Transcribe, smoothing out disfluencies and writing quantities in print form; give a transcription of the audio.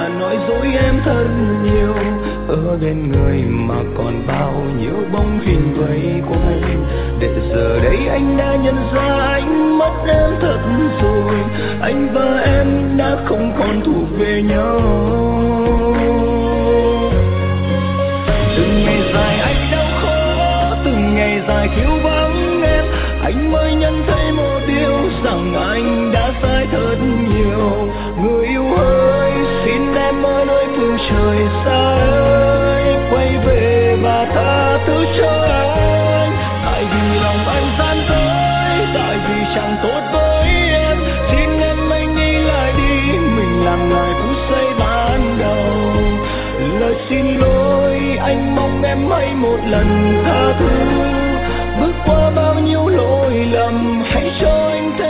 nói dối em thật nhiều. Ở bên người mà còn bao nhiêu bóng hình vây quanh, để giờ đây anh đã nhận ra anh mất em thật rồi. Anh và em đã không còn thuộc về nhau. Từng ngày dài anh đau khổ, từng ngày dài thiếu vắng em, anh mới nhận thấy một điều rằng anh đã sai thật nhiều. Người yêu ơi, xin em ở nơi phương trời xa ơi, quay về và tha thứ cho anh. Tại vì lòng anh gian dối, tại vì chẳng tốt với em, xin em hãy nghĩ lại đi, mình làm lại phút giây ban đầu. Lời xin lỗi anh mong em hãy một lần tha thứ, bước qua bao nhiêu lỗi lầm, hãy cho anh thêm